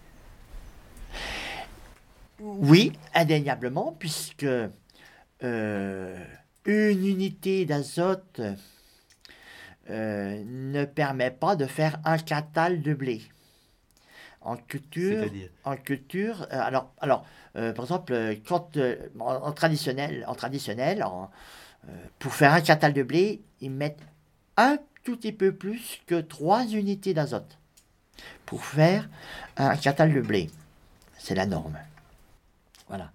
Oui, indéniablement, puisque euh, une unité d'azote euh, ne permet pas de faire un quintal de blé. En culture, C'est-à-dire? en culture, euh, alors, alors euh, par exemple, euh, quand euh, en, en traditionnel, en traditionnel, en, euh, pour faire un quintal de blé, ils mettent un tout petit peu plus que trois unités d'azote pour faire un quintal de blé. C'est la norme. Voilà.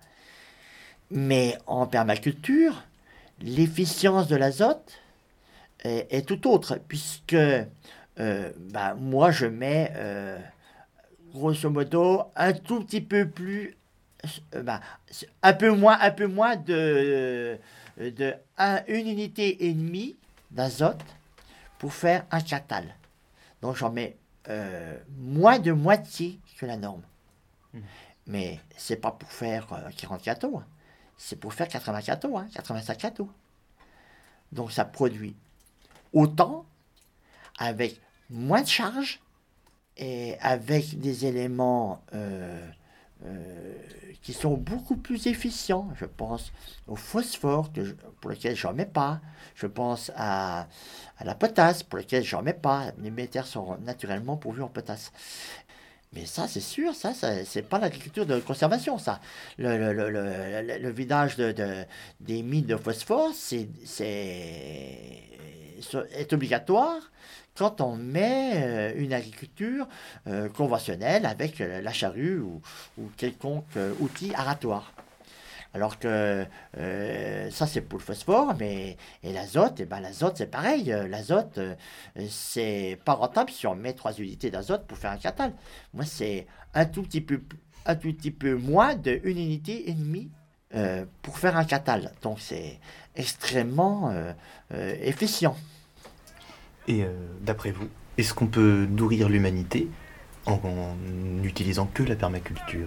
Mais en permaculture, l'efficience de l'azote est, est tout autre, puisque euh, bah, moi je mets euh, grosso modo un tout petit peu plus, euh, bah, un peu moins, un peu moins de, de un, une unité et demie d'azote pour faire un quintal. Donc j'en mets euh, moins de moitié que la norme. Mmh. Mais c'est pas pour faire euh, quarante gâteaux, hein. C'est pour faire quatre-vingts gâteaux, hein, quatre-vingt-cinq gâteaux. Donc ça produit autant, avec moins de charge, et avec des éléments euh, euh, qui sont beaucoup plus efficients. Je pense au phosphore, que je- pour lequel je n'en mets pas. Je pense à, à la potasse, pour lequel je n'en mets pas. Les terres sont naturellement pourvues en potasse. Mais ça, c'est sûr, ça, ça c'est pas l'agriculture de conservation, ça. Le, le, le, le, le- le vidage de, de- des mines de phosphore, c'est, c'est, est obligatoire quand on met euh, une agriculture euh, conventionnelle avec euh, la charrue ou, ou quelconque euh, outil aratoire. Alors que euh, ça, c'est pour le phosphore, mais et l'azote, et ben, l'azote, c'est pareil. Euh, L'azote, euh, c'est pas rentable si on met trois unités d'azote pour faire un catal. Moi, c'est un tout petit peu, un tout petit peu moins de une unité et demie euh, pour faire un catal. Donc, c'est extrêmement euh, euh, efficient. Et euh, d'après vous, est-ce qu'on peut nourrir l'humanité en, en n'utilisant que la permaculture?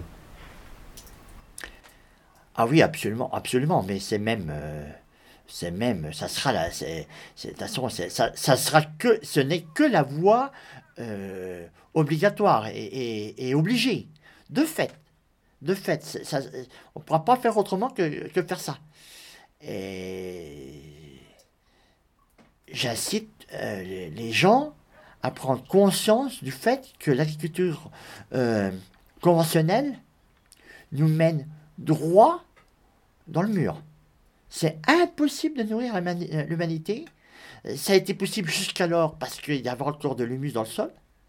Ah oui, absolument, absolument. Mais c'est même, euh, c'est même, ça sera là. C'est, c'est- de toute façon, c'est- ça, ça sera que, ce n'est que la voie euh, obligatoire et, et, et obligée, de fait, de fait. c'est- ça- on ne pourra pas faire autrement que, que faire ça. Et j'incite euh, les, les gens à prendre conscience du fait que l'agriculture euh, conventionnelle nous mène droit dans le mur. C'est impossible de nourrir l'humanité. Ça a été possible jusqu'alors parce qu'il y avait encore de l'humus dans le sol,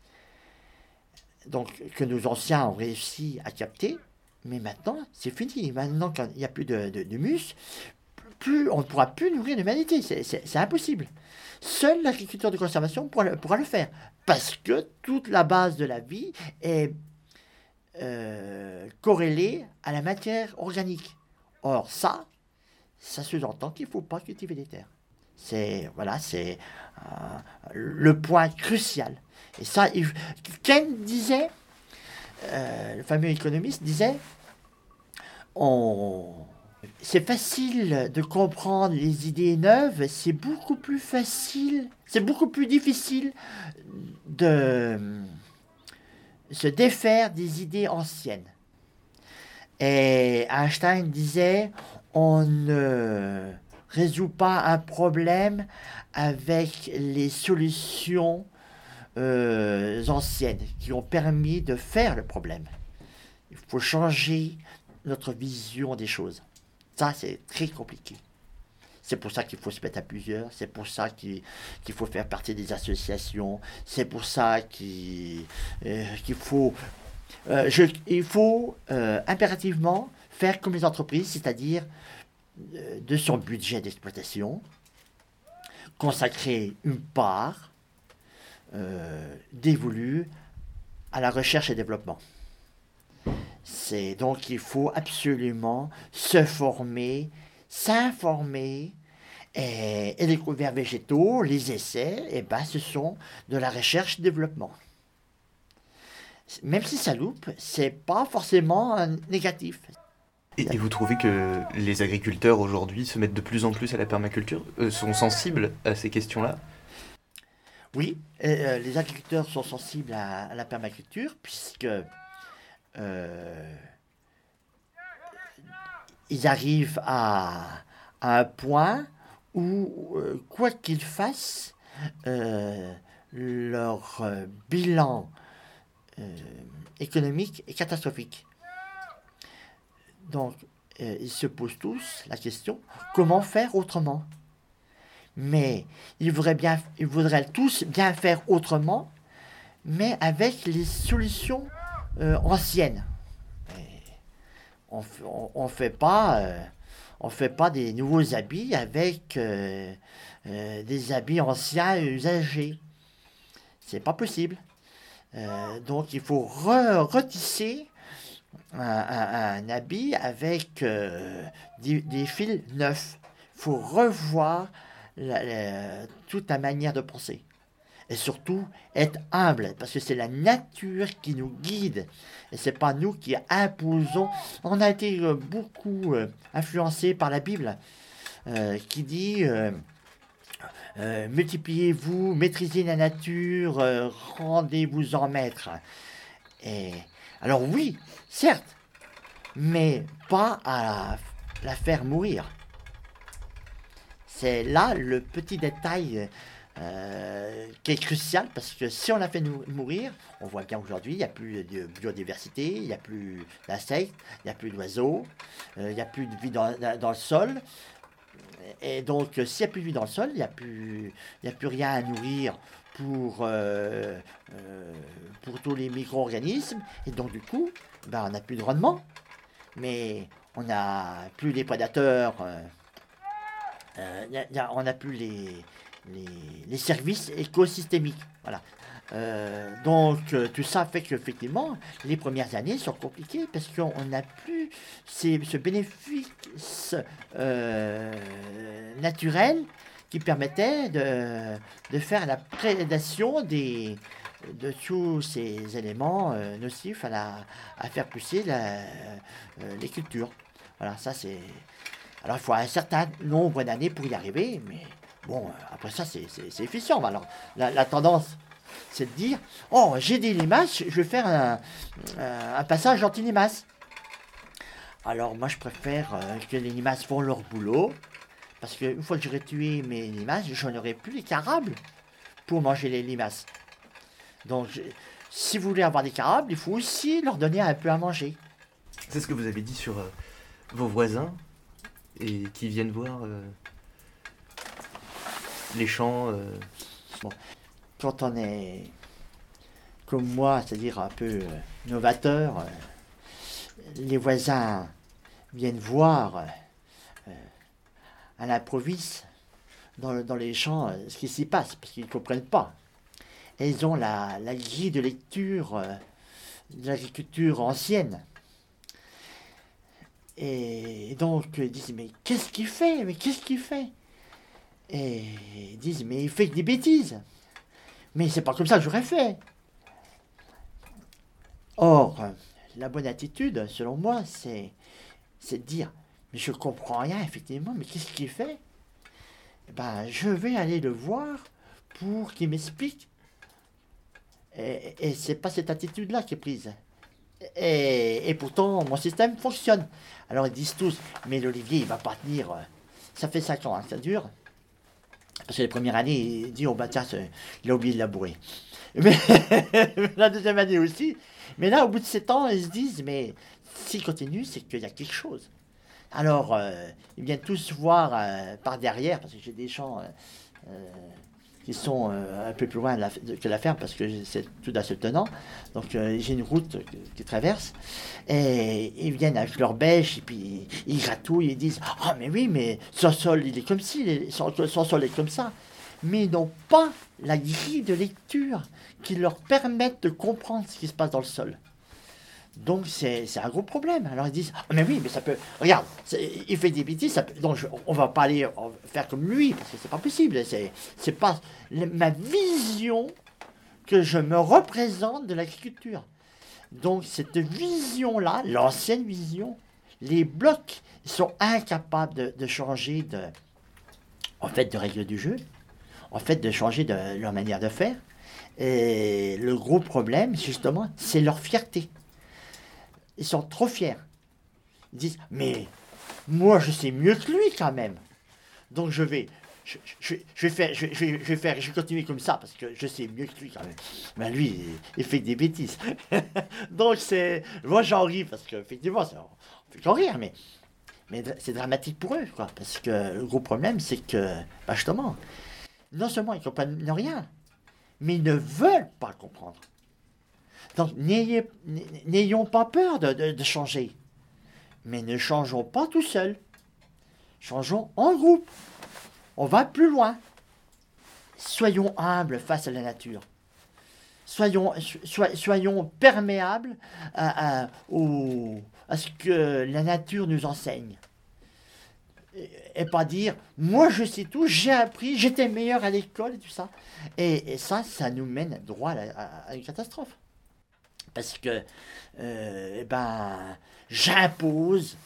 donc que nos anciens ont réussi à capter. Mais maintenant, c'est fini. Maintenant qu'il n'y a plus de, de, d'humus, plus, on ne pourra plus nourrir l'humanité. C'est, c'est, c'est impossible. Seule l'agriculture de conservation pourra, pourra le faire. Parce que toute la base de la vie est euh, corrélée à la matière organique. Or, ça, ça sous-entend qu'il ne faut pas cultiver des terres. C'est, voilà, c'est euh, le point crucial. Et ça, il, Keynes disait, euh, le fameux économiste disait, on, c'est facile de comprendre les idées neuves, c'est beaucoup plus facile, c'est beaucoup plus difficile de se défaire des idées anciennes. Et Einstein disait, on ne résout pas un problème avec les solutions euh, anciennes qui ont permis de faire le problème. Il faut changer notre vision des choses. Ça, c'est très compliqué. C'est pour ça qu'il faut se mettre à plusieurs, c'est pour ça qu'il qu'il faut faire partie des associations, c'est pour ça qu'il euh, qu'il faut, euh, je- il faut euh, impérativement faire comme les entreprises, c'est-à-dire euh, de son budget d'exploitation, consacrer une part euh, dévolue à la recherche et développement. C'est donc il faut absolument se former, s'informer. Et, et les couverts végétaux, les essais, eh ben, ce sont de la recherche-développement. Même si ça loupe, c'est pas forcément euh, négatif. Et, et vous trouvez que les agriculteurs aujourd'hui se mettent de plus en plus à la permaculture, euh, sont sensibles à ces questions-là? Oui, euh, les agriculteurs sont sensibles à, à la permaculture puisque euh, ils arrivent à, à un point où, euh, quoi qu'ils fassent, euh, leur euh, bilan euh, économique est catastrophique. Donc, euh, ils se posent tous la question, comment faire autrement? Mais ils voudraient, bien, ils voudraient tous bien faire autrement, mais avec les solutions euh, anciennes. Et on ne fait pas... euh, on fait pas des nouveaux habits avec euh, euh, des habits anciens et usagés. C'est pas possible. Euh, donc il faut re- retisser un, un- un habit avec euh, des, des fils neufs. Il faut revoir la- la- toute la manière de penser. Et surtout, être humble, parce que c'est la nature qui nous guide. Et c'est pas nous qui imposons. On a été euh, beaucoup euh, influencé par la Bible, euh, qui dit euh, euh, multipliez-vous, maîtrisez la nature, euh, rendez-vous en maître. Et alors oui, certes, mais pas à la, la faire mourir. C'est là le petit détail euh, qui est crucial parce que si on la fait nou- mourir, on voit bien aujourd'hui, il n'y a plus de biodiversité, il n'y a plus d'insectes, il n'y a plus d'oiseaux, euh, il n'y a plus de vie dans, dans- dans le sol. Et donc, euh, s'il n'y a plus de vie dans le sol, il n'y a plus, il y a plus rien à nourrir pour, euh, euh, pour tous les micro-organismes. Et donc, du coup, ben, on n'a plus de rendement. Mais on n'a plus les prédateurs. euh, euh, y a- y a- on n'a plus les, les, les services écosystémiques. Voilà. Euh, donc euh, tout ça fait qu'effectivement, les premières années sont compliquées parce qu'on n'a plus ces- ce bénéfice euh, naturel qui permettait de, de faire la prédation des, de tous ces éléments euh, nocifs à, la, à faire pousser la- euh, les cultures. Voilà, ça c'est... Alors, il faut un certain nombre d'années pour y arriver, mais bon, euh, après ça, c'est c'est- c'est efficient. Alors, la, la tendance, c'est de dire, oh, j'ai des limaces, je vais faire un, un- un passage anti-limaces. Alors, moi, je préfère euh, que les limaces font leur boulot, parce qu'une fois que j'aurai tué mes limaces, je n'aurai plus les carables pour manger les limaces. Donc, je- si vous voulez avoir des carables, il faut aussi leur donner un peu à manger. C'est ce que vous avez dit sur euh, vos voisins et qui viennent voir euh, les champs. euh, Bon, quand on est comme moi, c'est-à-dire un peu euh, novateur, euh, les voisins viennent voir euh, à l'improviste dans, le- dans les champs euh, ce qui s'y passe, parce qu'ils ne comprennent pas. Et ils ont la, la grille de lecture euh, de l'agriculture ancienne. Et donc ils disent, mais qu'est-ce qu'il fait? Mais qu'est-ce qu'il fait? Et ils disent, mais il fait que des bêtises. Mais c'est pas comme ça que j'aurais fait. Or, euh, la bonne attitude, selon moi, c'est c'est de dire, mais je comprends rien, effectivement, mais qu'est-ce qu'il fait? Eh ben, je vais aller le voir pour qu'il m'explique. Et, et c'est pas cette attitude-là qui est prise. Et, et pourtant, mon système fonctionne. Alors ils disent tous, mais l'olivier, il va pas tenir. euh, Ça fait cinq ans hein, que ça dure. Parce que les premières années, il dit, oh bah tiens, c'est- il a oublié de labourer. Mais la deuxième année aussi. Mais là, au bout de sept ans, ils se disent, mais s'il continue, c'est qu'il y a quelque chose. Alors, euh, ils viennent tous voir euh, par derrière, parce que j'ai des champs euh, euh, qui sont euh, un peu plus loin de la, de, que la ferme, parce que c'est tout à se tenant. Donc, euh, j'ai une route qui, qui traverse, et ils viennent avec leur bêche, et puis ils gratouillent, ils disent « Ah, mais oui, mais son sol, il est comme ci, son, son sol est comme ça. » Mais ils n'ont pas la grille de lecture qui leur permette de comprendre ce qui se passe dans le sol. Donc c'est, c'est un gros problème. Alors ils disent ah, mais oui, mais ça peut. Regarde, il fait des bêtises, ça peut, donc je, on va pas aller faire comme lui parce que c'est pas possible. C'est, c'est pas ma vision que je me représente de l'agriculture. Donc cette vision-là, l'ancienne vision, les blocs sont incapables de, de changer de, en fait, de règles du jeu, en fait, de changer de leur manière de faire. Et le gros problème, justement, c'est leur fierté. Ils sont trop fiers. Ils disent, mais moi, je sais mieux que lui quand même. Donc je vais, je, je, je vais faire, je, je, vais, je vais faire, je vais continuer comme ça parce que je sais mieux que lui quand même. Mais lui, il, il fait des bêtises. Donc c'est, moi j'en ris parce que effectivement, ça, on fait qu'en rire, mais, mais c'est dramatique pour eux, quoi. Parce que le gros problème, c'est que, bah justement, non seulement ils comprennent rien, mais ils ne veulent pas comprendre. Donc, n'ayez, n'ayons pas peur de, de, de changer. Mais ne changeons pas tout seul. Changeons en groupe. On va plus loin. Soyons humbles face à la nature. Soyons, so, soyons perméables à, à, au, à ce que la nature nous enseigne. Et, et pas dire, moi je sais tout, j'ai appris, j'étais meilleur à l'école et tout ça. Et, et ça, ça nous mène droit à, à, à une catastrophe. Parce que, euh, eh ben, j'impose,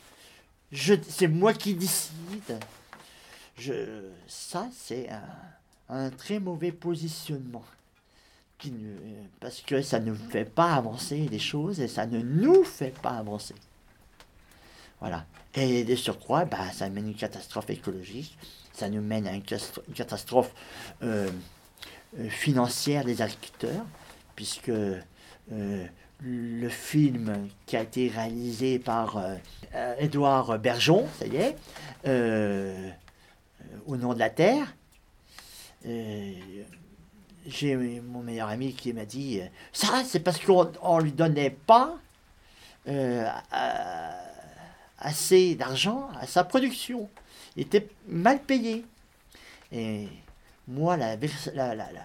je, c'est moi qui décide. Je, ça, c'est un, un très mauvais positionnement. Qui ne, parce que ça ne fait pas avancer les choses et ça ne nous fait pas avancer. Voilà. Et de surcroît, ben, ça mène à une catastrophe écologique, ça nous mène à une catastrophe euh, financière des agriculteurs, puisque... Euh, le film qui a été réalisé par euh, Édouard Bergeon, ça y est, euh, Au nom de la terre. Euh, j'ai mon meilleur ami qui m'a dit ça, c'est parce qu'on ne lui donnait pas euh, à, assez d'argent à sa production. Il était mal payé. Et moi, la, la, la, la,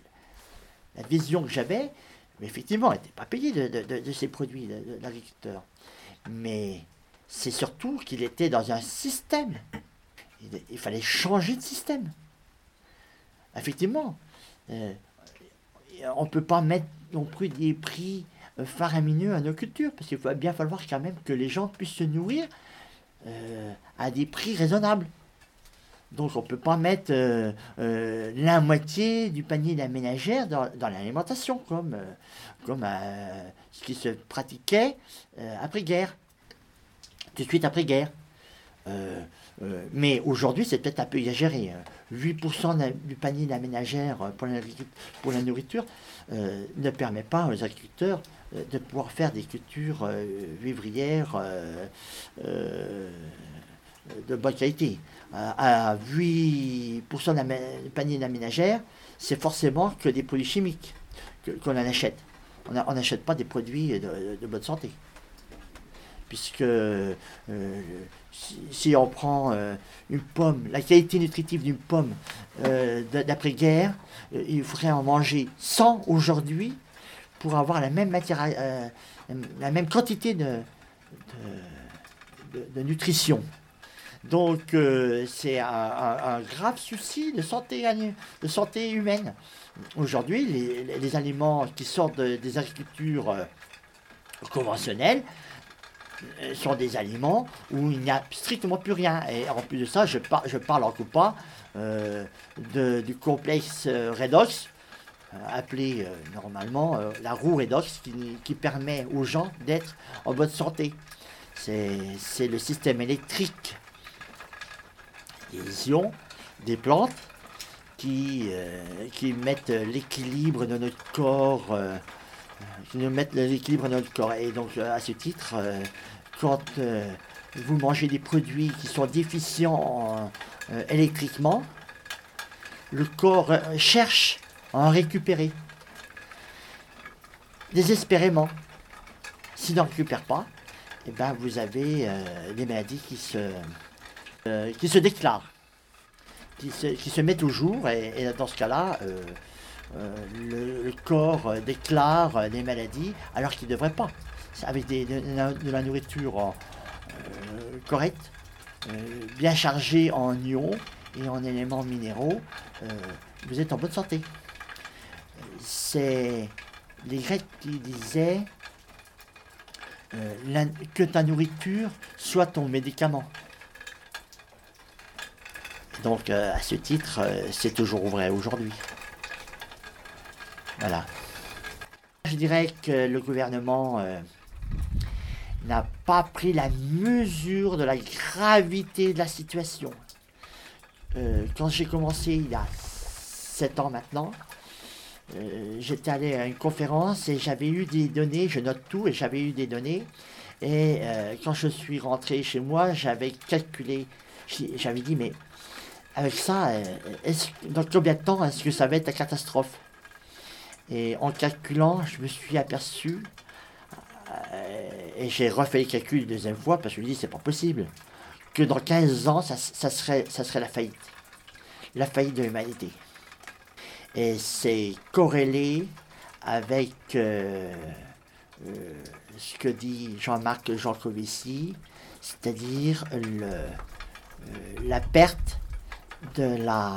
la vision que j'avais, mais effectivement, il n'était pas payé de, de, de, de ces produits, de, de l'agriculteur. Mais c'est surtout qu'il était dans un système. Il, il fallait changer de système. Effectivement, euh, on ne peut pas mettre non plus des prix faramineux à nos cultures, parce qu'il va bien falloir quand même que les gens puissent se nourrir euh, à des prix raisonnables. Donc on ne peut pas mettre euh, euh, la moitié du panier de la ménagère dans, dans l'alimentation, comme, euh, comme euh, ce qui se pratiquait euh, après-guerre, tout de suite après-guerre. Euh, euh, mais aujourd'hui, c'est peut-être un peu exagéré. huit pour cent du panier de la ménagère pour la, pour la nourriture euh, ne permet pas aux agriculteurs euh, de pouvoir faire des cultures euh, vivrières euh, euh, de bonne qualité. À huit pour cent du panier de la ménagère, c'est forcément que des produits chimiques que, qu'on en achète. On n'achète pas des produits de, de, de bonne santé. Puisque euh, si, si on prend euh, une pomme, la qualité nutritive d'une pomme euh, d'après-guerre, euh, il faudrait en manger cent aujourd'hui pour avoir la même matière, euh, la même quantité de, de, de, de nutrition. Donc euh, c'est un, un, un grave souci de santé, de santé humaine. Aujourd'hui, les, les aliments qui sortent de, des agricultures euh, conventionnelles euh, sont des aliments où il n'y a strictement plus rien. Et en plus de ça, je, par, je parle encore pas euh, de, du complexe euh, redox, euh, appelé euh, normalement euh, la roue redox, qui, qui permet aux gens d'être en bonne santé. C'est, c'est le système électrique des ions, des plantes qui, euh, qui mettent l'équilibre de notre corps, euh, qui nous mettent l'équilibre de notre corps. Et donc, à ce titre, euh, quand euh, vous mangez des produits qui sont déficients en, euh, électriquement, le corps euh, cherche à en récupérer désespérément. S'il n'en récupère pas, eh ben, vous avez euh, des maladies qui se, euh, qui se déclarent, qui se, qui se mettent au jour, et, et dans ce cas-là, euh, euh, le, le corps euh, déclare euh, des maladies alors qu'il ne devrait pas. Avec des, de, de la nourriture euh, correcte, euh, bien chargée en ions et en éléments minéraux, euh, vous êtes en bonne santé. C'est les Grecs qui disaient euh, la, que ta nourriture soit ton médicament. Donc euh, à ce titre, euh, c'est toujours vrai aujourd'hui. Voilà. Je dirais que le gouvernement euh, n'a pas pris la mesure de la gravité de la situation. Euh, quand j'ai commencé il y a sept ans maintenant, euh, j'étais allé à une conférence et j'avais eu des données, je note tout, et j'avais eu des données. Et euh, quand je suis rentré chez moi, j'avais calculé, j'avais dit, mais avec ça, euh, est-ce, dans combien de temps est-ce que ça va être la catastrophe? Et en calculant, je me suis aperçu, euh, et j'ai refait les calculs une deuxième fois, parce que je me dis, c'est pas possible, que dans quinze ans, ça, ça, serait, ça serait la faillite. La faillite de l'humanité. Et c'est corrélé avec euh, euh, ce que dit Jean-Marc Jancovici, c'est-à-dire le, euh, la perte de la,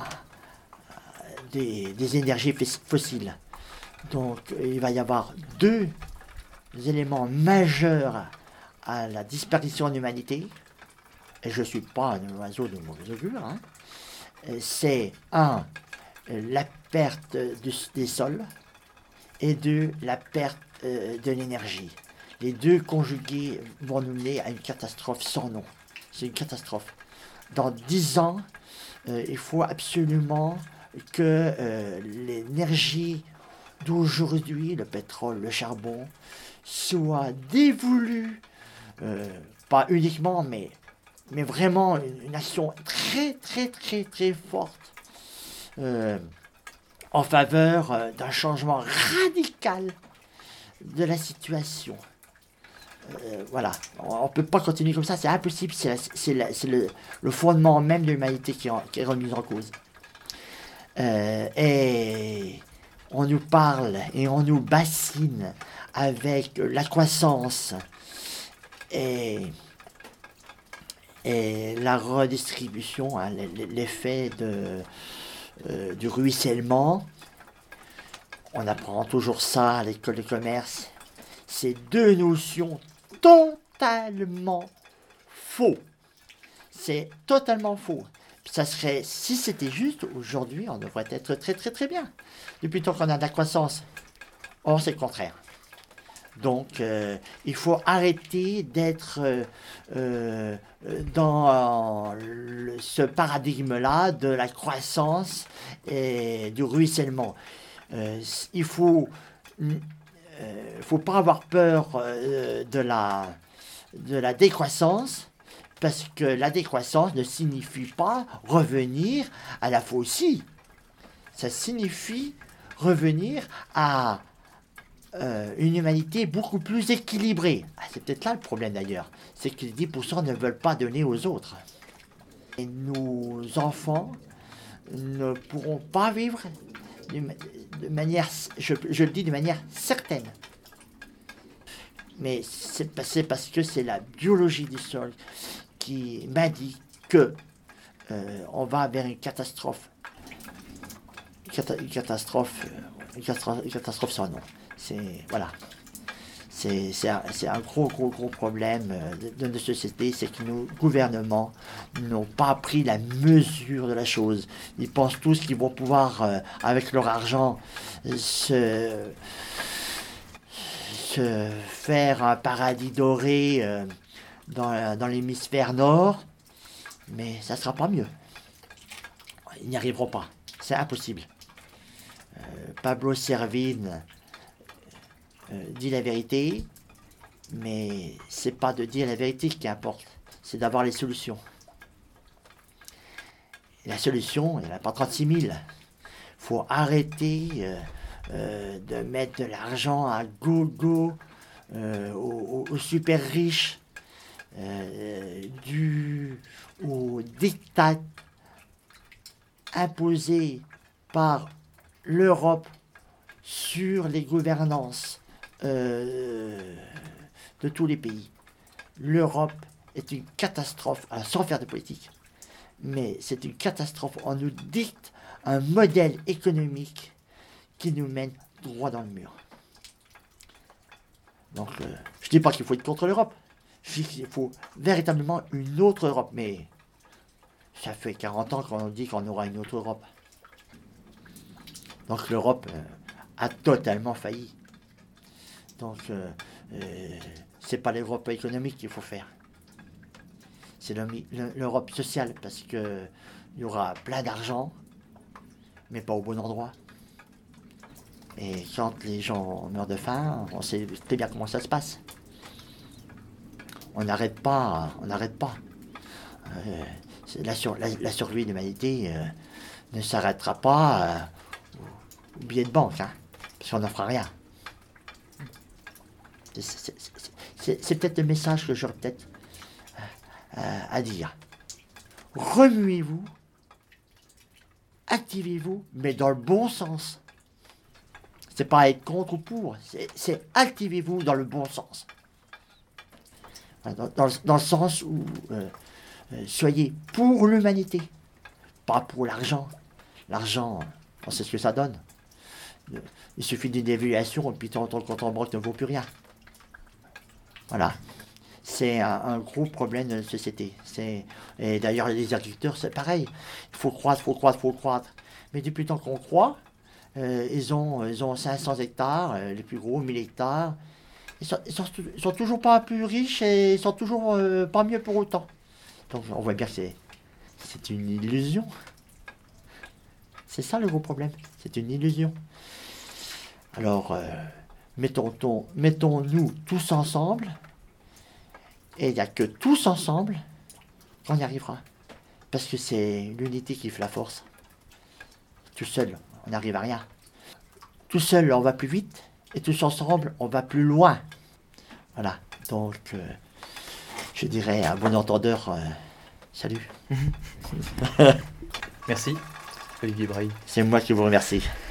des, des énergies fossiles. Donc il va y avoir deux éléments majeurs à la disparition de l'humanité, et je ne suis pas un oiseau de mauvais augure, hein. C'est un, la perte de, des sols, et deux, la perte euh, de l'énergie. Les deux conjugués vont nous mener à une catastrophe sans nom. C'est une catastrophe. Dans dix ans, euh, il faut absolument que euh, l'énergie d'aujourd'hui, le pétrole, le charbon, soit dévolue, euh, pas uniquement, mais, mais vraiment une, une action très, très, très, très forte euh, en faveur euh, d'un changement radical de la situation. Euh, voilà, on ne peut pas continuer comme ça, c'est impossible, c'est, la, c'est, la, c'est le, le fondement même de l'humanité qui, en, qui est remis en cause. Euh, et on nous parle et on nous bassine avec la croissance et, et la redistribution, hein, l'effet de, euh, du ruissellement. On apprend toujours ça à l'école de commerce. Ces deux notions totalement faux. C'est totalement faux. Ça serait, si c'était juste, aujourd'hui, on devrait être très très très bien. Depuis le temps qu'on a de la croissance. Or, c'est le contraire. Donc, euh, il faut arrêter d'être euh, euh, dans le, ce paradigme-là de la croissance et du ruissellement. Euh, il faut... Il ne euh, faut pas avoir peur euh, de, la, de la décroissance, parce que la décroissance ne signifie pas revenir à la fossile. Ça signifie revenir à euh, une humanité beaucoup plus équilibrée. Ah, c'est peut-être là le problème d'ailleurs, c'est que les dix pour cent ne veulent pas donner aux autres. Et nos enfants ne pourront pas vivre de manière, je, je le dis de manière certaine. Mais c'est, c'est parce que c'est la biologie du sol qui m'a dit que euh, on va vers une catastrophe. Une, cata, une catastrophe, une catastrophe, une catastrophe sans nom. C'est voilà. C'est, c'est, un, c'est un gros, gros, gros problème de notre société, c'est que nos gouvernements n'ont pas pris la mesure de la chose. Ils pensent tous qu'ils vont pouvoir, euh, avec leur argent, se, se faire un paradis doré euh, dans, dans l'hémisphère nord, mais ça ne sera pas mieux. Ils n'y arriveront pas. C'est impossible. Euh, Pablo Servigne euh, dit la vérité. Mais c'est pas de dire la vérité qui importe, c'est d'avoir les solutions. Et la solution, il n'y en a pas trente-six mille. Il faut arrêter euh, euh, de mettre de l'argent à gogo euh, aux, aux super riches, euh, dû aux diktats imposés par l'Europe sur les gouvernances euh, de tous les pays. L'Europe est une catastrophe, alors sans faire de politique, mais c'est une catastrophe. On nous dicte un modèle économique qui nous mène droit dans le mur. Donc, euh, je ne dis pas qu'il faut être contre l'Europe, je dis qu'il faut véritablement une autre Europe, mais ça fait quarante ans qu'on dit qu'on aura une autre Europe. Donc l'Europe euh, a totalement failli. Donc, euh, euh, c'est pas l'Europe économique qu'il faut faire. C'est l'Europe sociale, parce qu'il y aura plein d'argent, mais pas au bon endroit. Et quand les gens meurent de faim, on sait très bien comment ça se passe. On n'arrête pas, on n'arrête pas. Euh, la, sur, la, la survie de l'humanité euh, ne s'arrêtera pas euh, au billet de banque, hein, parce qu'on n'en fera rien. C'est peut-être le message que j'aurais peut-être euh, à dire. Remuez-vous, activez-vous, mais dans le bon sens. C'est pas être contre ou pour, c'est activez-vous dans le bon sens. Dans, dans, dans le sens où euh, euh, soyez pour l'humanité, pas pour l'argent. L'argent, on sait ce que ça donne. Il suffit d'une dévaluation et puis ton, ton compte en banque ne vaut plus rien. Voilà. C'est un, un gros problème de la société. Et d'ailleurs, les agriculteurs, c'est pareil. Il faut croître, il faut croître, il faut croître. Mais depuis le temps qu'on croit, euh, ils, ont, ils ont cinq cents hectares, euh, les plus gros, mille hectares. Ils sont, ils sont, ils sont toujours pas plus riches et ils sont toujours euh, pas mieux pour autant. Donc on voit bien que c'est une illusion. C'est ça le gros problème. C'est une illusion. Alors, euh, mettons-nous mettons tous ensemble, et il n'y a que tous ensemble qu'on y arrivera. Parce que c'est l'unité qui fait la force. Tout seul, on n'arrive à rien. Tout seul, on va plus vite, et tous ensemble, on va plus loin. Voilà, donc, euh, je dirais à bon entendeur, euh, salut. Merci, Olivier Braille. C'est moi qui vous remercie.